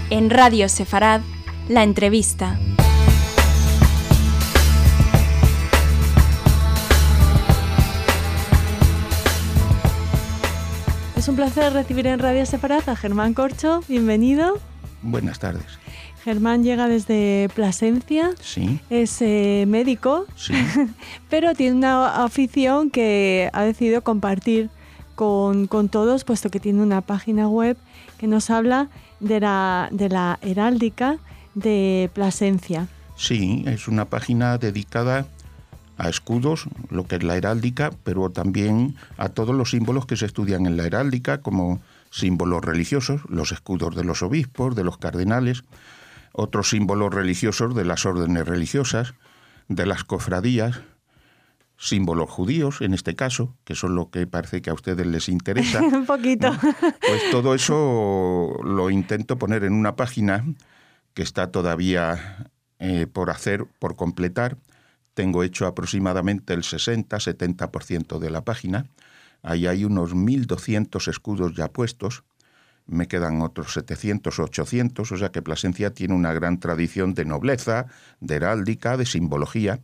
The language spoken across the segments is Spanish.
En Radio Sefarad, la entrevista. Es un placer recibir en Radio Sefarad a Germán Corcho. Bienvenido. Buenas tardes. Germán llega desde Plasencia. Sí. Es médico, sí. Pero tiene una afición que ha decidido compartir con todos, puesto que tiene una página web que nos habla de la heráldica de Plasencia. Sí, es una página dedicada a escudos, lo que es la heráldica, pero también a todos los símbolos que se estudian en la heráldica, como símbolos religiosos, los escudos de los obispos, de los cardenales, otros símbolos religiosos de las órdenes religiosas, de las cofradías, símbolos judíos, en este caso, que son lo que parece que a ustedes les interesa. Un poquito. Pues todo eso lo intento poner en una página que está todavía por completar. Tengo hecho aproximadamente el 60-70% de la página. Ahí hay unos 1.200 escudos ya puestos. Me quedan otros 700 o 800, o sea que Plasencia tiene una gran tradición de nobleza, de heráldica, de simbología,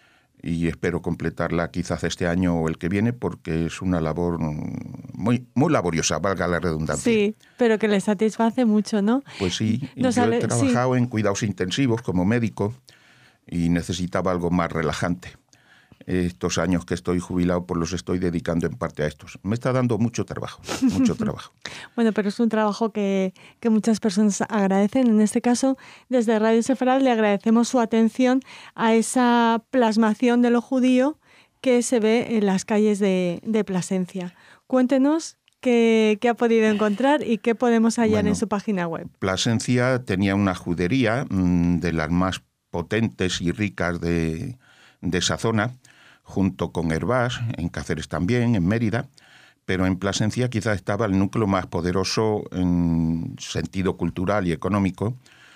y espero completarla quizás este año o el que viene, porque es una labor muy laboriosa, valga la redundancia. Sí, pero que le satisface mucho, ¿no? Pues sí, yo he trabajado en cuidados intensivos como médico y necesitaba algo más relajante. Estos años que estoy jubilado, pues los estoy dedicando en parte a estos. Me está dando mucho trabajo, mucho trabajo. Bueno, pero es un trabajo que muchas personas agradecen. En este caso, desde Radio Sefarad le agradecemos su atención a esa plasmación de lo judío que se ve en las calles de Plasencia. Cuéntenos qué ha podido encontrar y qué podemos hallar en su página web. Plasencia tenía una judería de las más potentes y ricas de esa zona, junto con Hervás, en Cáceres también, en Mérida, pero en Plasencia quizás estaba el núcleo más poderoso en sentido cultural y económico,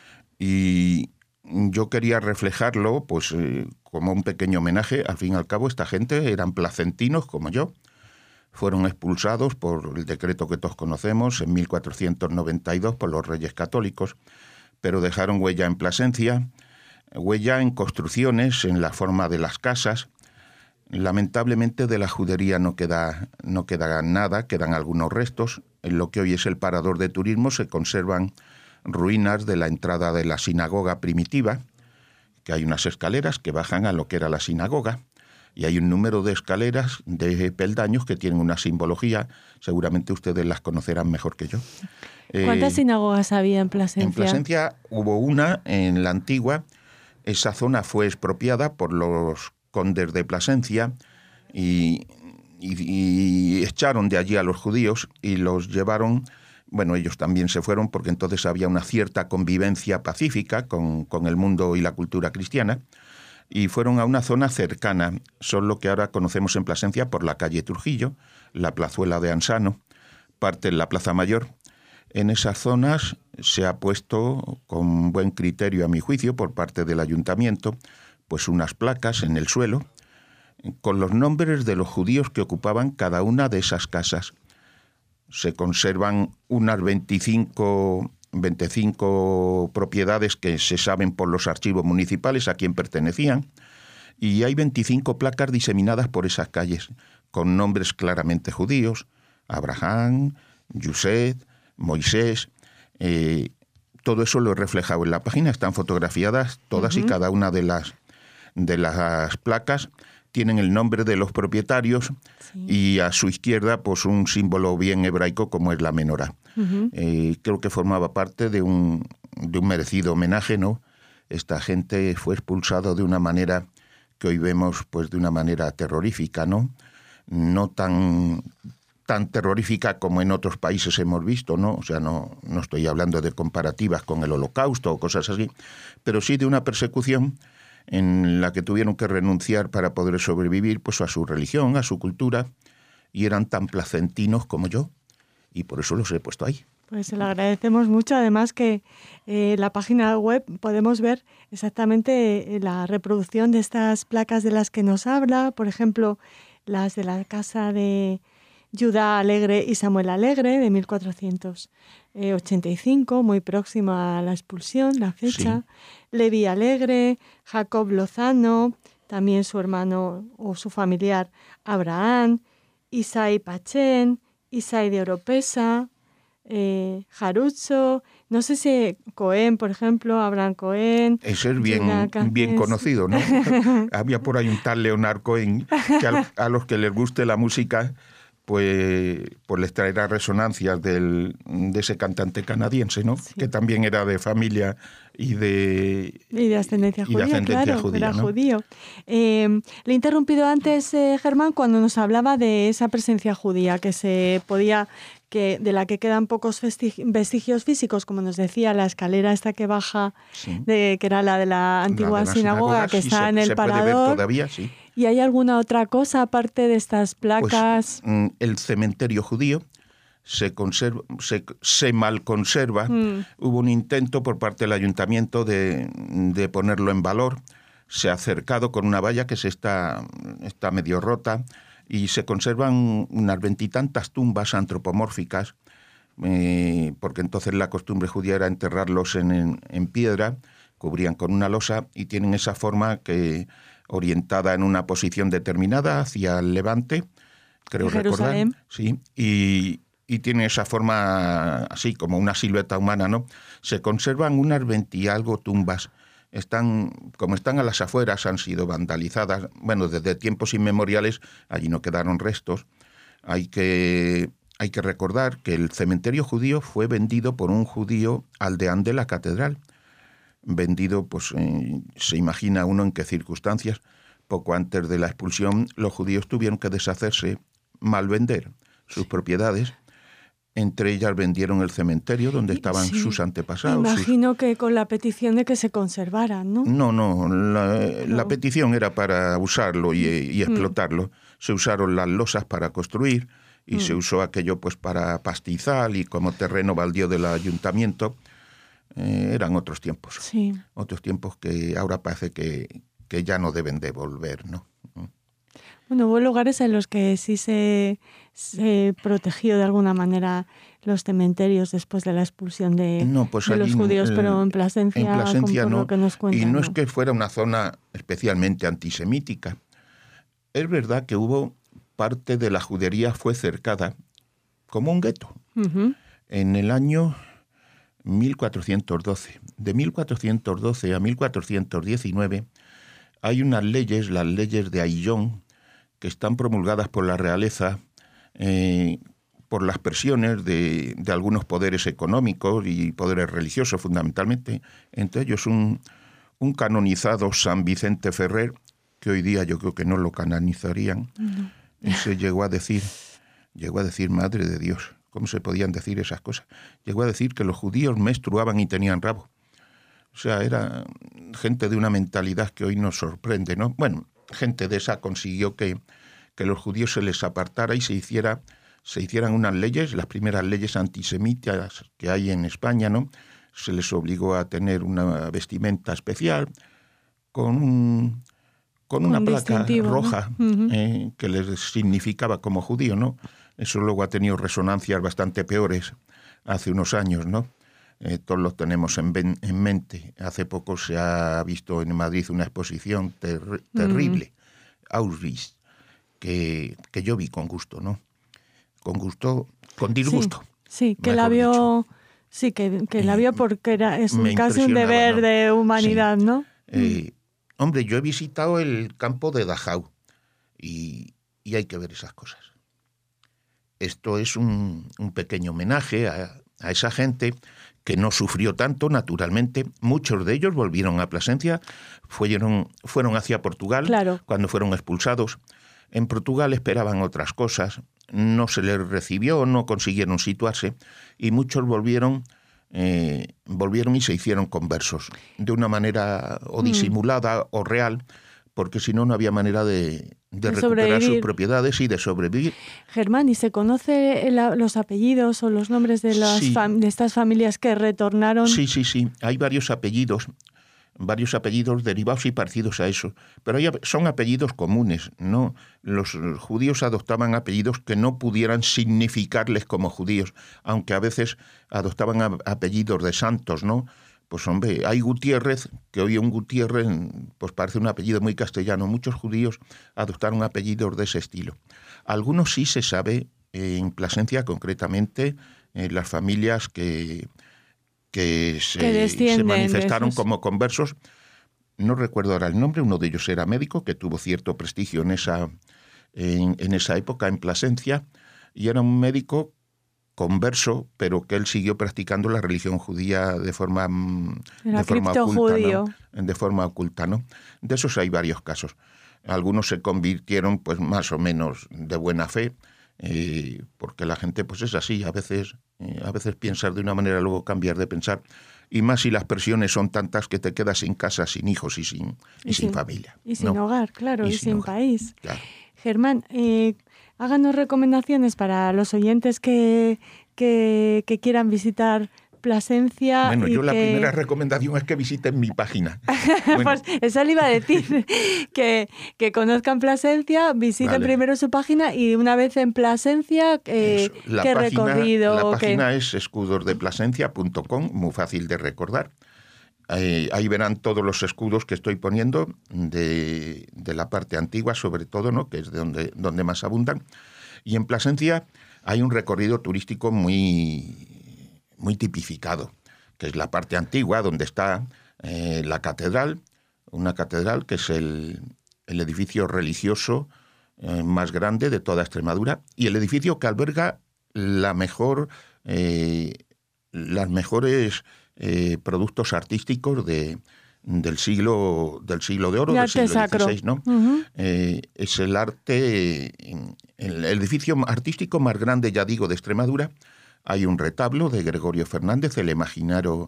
y yo quería reflejarlo pues como un pequeño homenaje. Al fin y al cabo, esta gente eran placentinos como yo. Fueron expulsados por el decreto que todos conocemos en 1492 por los Reyes Católicos, pero dejaron huella en Plasencia, huella en construcciones, en la forma de las casas. Lamentablemente de la judería no queda nada, quedan algunos restos. En lo que hoy es el parador de turismo se conservan ruinas de la entrada de la sinagoga primitiva, que hay unas escaleras que bajan a lo que era la sinagoga, y hay un número de escaleras, de peldaños, que tienen una simbología. Seguramente ustedes las conocerán mejor que yo. ¿Cuántas sinagogas había en Plasencia? En Plasencia hubo una, en la antigua. Esa zona fue expropiada por los condes de Plasencia y echaron de allí a los judíos y los llevaron. Bueno, ellos también se fueron porque entonces había una cierta convivencia pacífica con el mundo y la cultura cristiana, y fueron a una zona cercana. Son lo que ahora conocemos en Plasencia por la calle Trujillo, la plazuela de Ansano, parte en la Plaza Mayor. En esas zonas se ha puesto, con buen criterio a mi juicio, por parte del ayuntamiento, pues unas placas en el suelo con los nombres de los judíos que ocupaban cada una de esas casas. Se conservan unas 25 propiedades que se saben por los archivos municipales a quién pertenecían, y hay 25 placas diseminadas por esas calles, con nombres claramente judíos: Abraham, Yusef, Moisés. Todo eso lo he reflejado en la página. Están fotografiadas todas y cada una de las placas. Tienen el nombre de los propietarios, sí, y a su izquierda pues un símbolo bien hebraico como es la menorá. Creo que formaba parte de un merecido homenaje, ¿no? Esta gente fue expulsada de una manera que hoy vemos pues de una manera terrorífica, ¿no? No tan terrorífica como en otros países hemos visto, ¿no? O sea, no estoy hablando de comparativas con el Holocausto o cosas así, pero sí de una persecución en la que tuvieron que renunciar para poder sobrevivir pues a su religión, a su cultura, y eran tan placentinos como yo, y por eso los he puesto ahí. Pues se lo agradecemos mucho. Además que la página web podemos ver exactamente la reproducción de estas placas de las que nos habla, por ejemplo, las de la casa de Judá Alegre y Samuel Alegre de 1492 85, muy próxima a la expulsión, la fecha. Sí. Levi Alegre, Jacob Lozano, también su hermano o su familiar Abraham, Isai Pachén, Isai de Oropesa, Jarucho, no sé si Cohen, por ejemplo, Abraham Cohen. Ese es bien conocido, ¿no? Había por ahí un tal Leonard Cohen que a los que les guste la música pues les traerá resonancias de ese cantante canadiense, ¿no? Sí. Que también era de familia y de ascendencia judía, judía, era ¿no? judío. Le he interrumpido antes, Germán, cuando nos hablaba de esa presencia judía que se podía, de la que quedan pocos vestigios físicos, como nos decía, la escalera esta que baja, sí. Que era la de la antigua sinagoga, que está en el parador. Se puede ver todavía, sí. ¿Y hay alguna otra cosa aparte de estas placas? Pues, el cementerio judío se mal conserva. Hubo un intento por parte del ayuntamiento de ponerlo en valor. Se ha cercado con una valla que está medio rota y se conservan unas 20 y tantas tumbas antropomórficas, porque entonces la costumbre judía era enterrarlos en piedra, cubrían con una losa y tienen esa forma que orientada en una posición determinada hacia el levante, creo recordar, sí, y tiene esa forma así como una silueta humana, ¿no? Se conservan unas 20 y algo tumbas. Como están a las afueras, han sido vandalizadas. Bueno, desde tiempos inmemoriales allí no quedaron restos. Hay que recordar que el cementerio judío fue vendido por un judío aldeán de la catedral. Vendido, pues se imagina uno en qué circunstancias. Poco antes de la expulsión, los judíos tuvieron que deshacerse, malvender sus propiedades. Entre ellas vendieron el cementerio donde estaban sus antepasados. Imagino que con la petición de que se conservaran, ¿no? No. La petición era para usarlo y explotarlo. Se usaron las losas para construir y se usó aquello pues para pastizal y como terreno baldío del ayuntamiento. Eran otros tiempos. Sí. Otros tiempos que ahora parece que ya no deben de volver, ¿no? Bueno, hubo lugares en los que sí se protegió de alguna manera los cementerios después de la expulsión de los judíos, pero en Plasencia no, lo que nos cuentan, y no es que fuera una zona especialmente antisemítica. Es verdad que hubo parte de la judería fue cercada como un gueto. Uh-huh. En el año 1412. De 1412 a 1419 hay unas leyes, las leyes de Aillón, que están promulgadas por la realeza por las presiones de algunos poderes económicos y poderes religiosos fundamentalmente, entre ellos un canonizado San Vicente Ferrer, que hoy día yo creo que no lo canonizarían. No. Ese llegó a decir, madre de Dios, ¿cómo se podían decir esas cosas? Llegó a decir que los judíos menstruaban y tenían rabo. O sea, era gente de una mentalidad que hoy nos sorprende, ¿no? Bueno, gente de esa consiguió que los judíos se les apartara y se hicieran unas leyes, las primeras leyes antisemitas que hay en España, ¿no? Se les obligó a tener una vestimenta especial con una placa roja, ¿no? Uh-huh. Que les significaba como judío, ¿no? Eso luego ha tenido resonancias bastante peores hace unos años, ¿no? Todos los tenemos en mente. Hace poco se ha visto en Madrid una exposición terrible, Auschwitz, que yo vi con gusto, ¿no? Con disgusto. Sí, que la vio, sí, que la vio porque es casi un deber, ¿no? De humanidad, sí. ¿No? Hombre, yo he visitado el campo de Dachau y hay que ver esas cosas. Esto es un pequeño homenaje a esa gente que no sufrió tanto, naturalmente. Muchos de ellos volvieron a Plasencia, fueron hacia Portugal, claro. Cuando fueron expulsados. En Portugal esperaban otras cosas, no se les recibió, no consiguieron situarse, y muchos volvieron y se hicieron conversos, de una manera o disimulada o real, porque si no, no había manera de recuperar sus propiedades y de sobrevivir. Germán, ¿y se conoce los apellidos o los nombres de de estas familias que retornaron? Sí. Hay varios apellidos. varios apellidos derivados y parecidos a eso, pero son apellidos comunes, ¿no? Los judíos adoptaban apellidos que no pudieran significarles como judíos, aunque a veces adoptaban apellidos de santos, ¿no? Pues hombre, hay Gutiérrez, que hoy un Gutiérrez pues parece un apellido muy castellano. Muchos judíos adoptaron apellidos de ese estilo. Algunos sí se sabe, en Plasencia concretamente, las familias que se manifestaron como conversos. No recuerdo ahora el nombre, uno de ellos era médico, que tuvo cierto prestigio en esa época en Plasencia, y era un médico converso, pero que él siguió practicando la religión judía de forma oculta, ¿no? De esos hay varios casos. Algunos se convirtieron pues más o menos de buena fe, porque la gente pues es así, a veces piensas de una manera, luego cambias de pensar, y más si las presiones son tantas que te quedas sin casa, sin hijos y sin familia. Y sin hogar, claro, y sin país. Claro. Germán, háganos recomendaciones para los oyentes que quieran visitar Plasencia. Bueno, la primera recomendación es que visiten mi página. Bueno. Pues eso le iba a decir, que conozcan Plasencia, visiten primero su página y una vez en Plasencia, ¿qué recorrido? La página es escudosdeplasencia.com, muy fácil de recordar. Ahí verán todos los escudos que estoy poniendo de la parte antigua, sobre todo, ¿no? Que es de donde más abundan. Y en Plasencia hay un recorrido turístico muy tipificado, que es la parte antigua, donde está la catedral, una catedral que es el edificio religioso más grande de toda Extremadura, y el edificio que alberga las mejores productos artísticos del siglo de oro, del siglo XVI, ¿no? Uh-huh. Es el arte, el edificio artístico más grande, ya digo, de Extremadura. Hay un retablo de Gregorio Fernández, el imaginero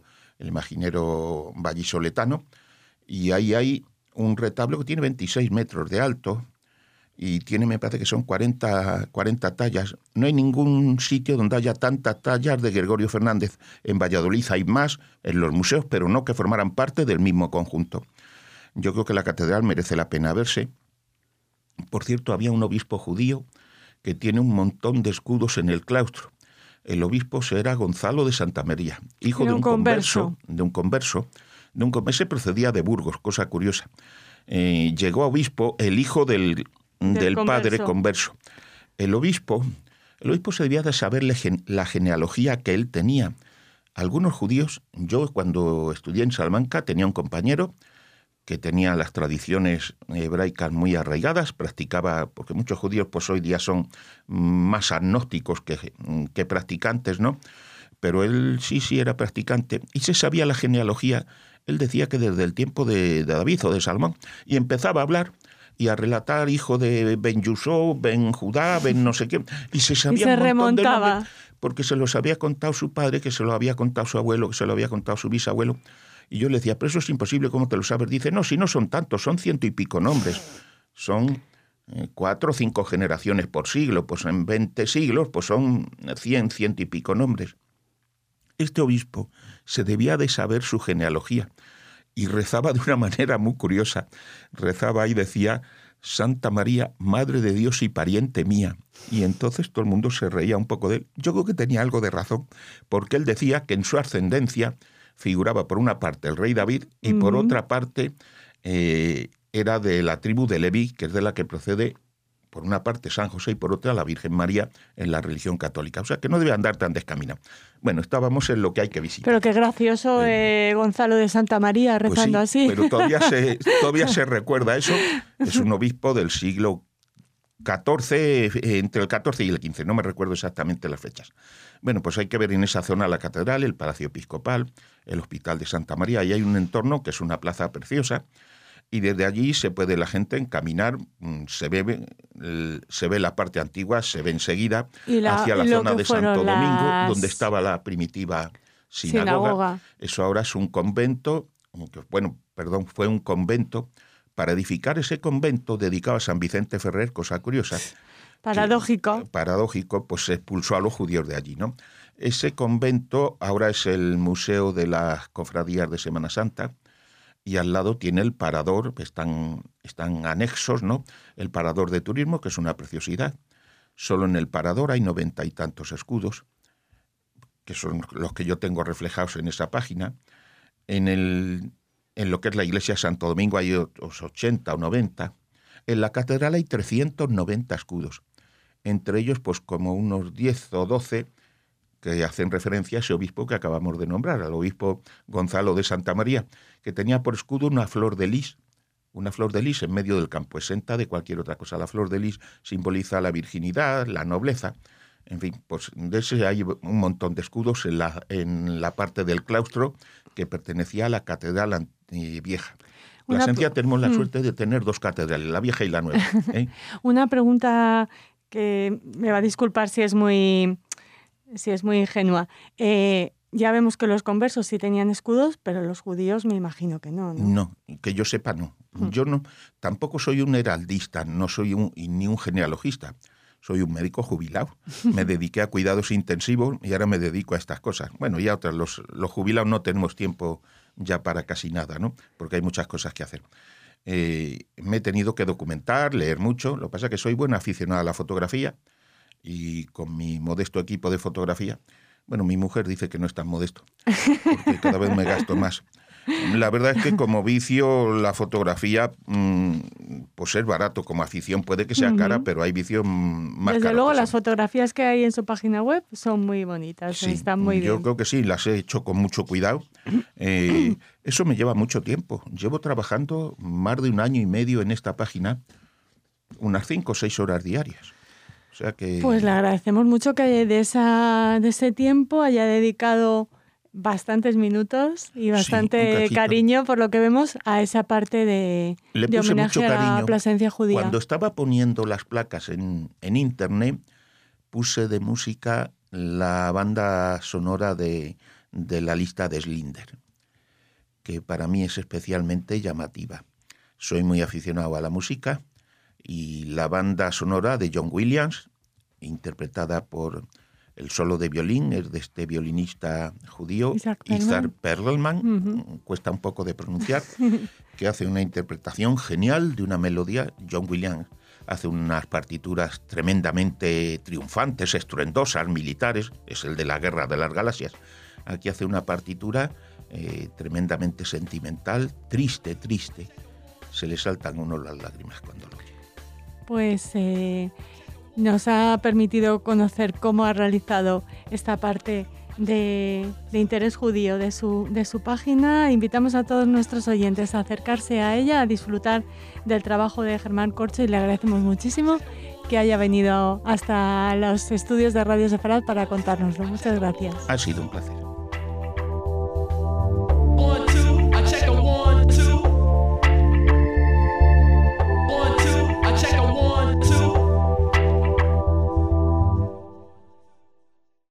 vallisoletano, y ahí hay un retablo que tiene 26 metros de alto y tiene, me parece que son 40 tallas. No hay ningún sitio donde haya tantas tallas de Gregorio Fernández. En Valladolid hay más en los museos, pero no que formaran parte del mismo conjunto. Yo creo que la catedral merece la pena verse. Por cierto, había un obispo judío que tiene un montón de escudos en el claustro. El obispo era Gonzalo de Santamaría, hijo de un converso. Ese procedía de Burgos, cosa curiosa. Llegó a obispo el hijo del padre converso. El obispo se debía de saber la genealogía que él tenía. Algunos judíos, yo cuando estudié en Salamanca tenía un compañero que tenía las tradiciones hebraicas muy arraigadas, practicaba, porque muchos judíos pues hoy día son más agnósticos que practicantes, ¿no? Pero él sí era practicante y se sabía la genealogía. Él decía que desde el tiempo de David o de Salomón, y empezaba a hablar y a relatar hijo de Ben Yusó, Ben Judá, Ben no sé qué, y se sabía un montón remontaba. De nombres, porque se los había contado su padre, que se lo había contado su abuelo, que se lo había contado su bisabuelo. Y yo le decía, pero eso es imposible, ¿cómo te lo sabes? Dice, no, si no son tantos, son 100 y pico nombres. Son 4 o 5 generaciones por siglo, pues en 20 siglos pues son 100 y pico nombres. Este obispo se debía de saber su genealogía y rezaba de una manera muy curiosa. Rezaba y decía, Santa María, Madre de Dios y pariente mía. Y entonces todo el mundo se reía un poco de él. Yo creo que tenía algo de razón, porque él decía que en su ascendencia figuraba por una parte el rey David y por otra parte era de la tribu de Leví, que es de la que procede por una parte San José y por otra la Virgen María en la religión católica. O sea que no debe andar tan descaminado. Bueno, estábamos en lo que hay que visitar. Pero qué gracioso Gonzalo de Santamaría rezando pues sí, así. Pero todavía se recuerda eso. Es un obispo del siglo XIV, entre el XIV y el XV, no me recuerdo exactamente las fechas. Bueno, pues hay que ver en esa zona la catedral, el Palacio Episcopal, el Hospital de Santa María, y hay un entorno que es una plaza preciosa, y desde allí se puede la gente encaminar, se ve la parte antigua, se ve enseguida hacia la zona de Santo Domingo, donde estaba la primitiva sinagoga. Eso ahora es un convento, fue un convento. Para edificar ese convento dedicado a San Vicente Ferrer, cosa curiosa. Paradójico, pues se expulsó a los judíos de allí, ¿no? Ese convento ahora es el Museo de las Cofradías de Semana Santa y al lado tiene el parador, están anexos, ¿no? El parador de turismo, que es una preciosidad. Solo en el parador hay 90 y tantos escudos, que son los que yo tengo reflejados en esa página. En lo que es la iglesia de Santo Domingo hay otros 80 o 90. En la catedral hay 390 escudos. Entre ellos, pues como unos 10 o 12 que hacen referencia a ese obispo que acabamos de nombrar, al obispo Gonzalo de Santa María, que tenía por escudo una flor de lis en medio del campo, exenta de cualquier otra cosa. La flor de lis simboliza la virginidad, la nobleza. En fin, pues de ese hay un montón de escudos en la parte del claustro que pertenecía a la catedral vieja. En Plasencia tenemos la suerte de tener 2 catedrales, la vieja y la nueva. Una pregunta que me va a disculpar si es muy ingenua. Ya vemos que los conversos sí tenían escudos, pero los judíos me imagino que no, ¿no? No, que yo sepa no. Yo no, tampoco soy un heraldista, no soy ni un genealogista. Soy un médico jubilado. Me dediqué a cuidados intensivos y ahora me dedico a estas cosas. Bueno, y a otras. Los jubilados no tenemos tiempo ya para casi nada, ¿no? Porque hay muchas cosas que hacer. Me he tenido que documentar, leer mucho. Lo que pasa es que soy buen aficionado a la fotografía y con mi modesto equipo de fotografía, bueno, mi mujer dice que no es tan modesto, porque cada vez me gasto más. La verdad es que como vicio la fotografía, pues es barato, como afición puede que sea cara, pero hay vicio más caro. Desde luego las fotografías que hay en su página web son muy bonitas, sí, están muy bien. Yo creo que sí, las he hecho con mucho cuidado. Eso me lleva mucho tiempo. Llevo trabajando más de 1 año y medio en esta página, unas 5 o 6 horas diarias. O sea que... Pues le agradecemos mucho que de ese tiempo haya dedicado bastantes minutos y bastante cariño, por lo que vemos, a esa parte de homenaje a la Plasencia judía. Cuando estaba poniendo las placas en internet, puse de música la banda sonora de la lista de Schindler, que para mí es especialmente llamativa. Soy muy aficionado a la música y la banda sonora de John Williams, interpretada por... El solo de violín es de este violinista judío, Isaac Perlman, cuesta un poco de pronunciar, que hace una interpretación genial de una melodía. John Williams hace unas partituras tremendamente triunfantes, estruendosas, militares, es el de la Guerra de las Galaxias. Aquí hace una partitura tremendamente sentimental, triste. Se le saltan a uno las lágrimas cuando lo oye. Pues... nos ha permitido conocer cómo ha realizado esta parte de interés judío de su página. Invitamos a todos nuestros oyentes a acercarse a ella, a disfrutar del trabajo de Germán Corcho, y le agradecemos muchísimo que haya venido hasta los estudios de Radio Sefarad para contárnoslo. Muchas gracias. Ha sido un placer.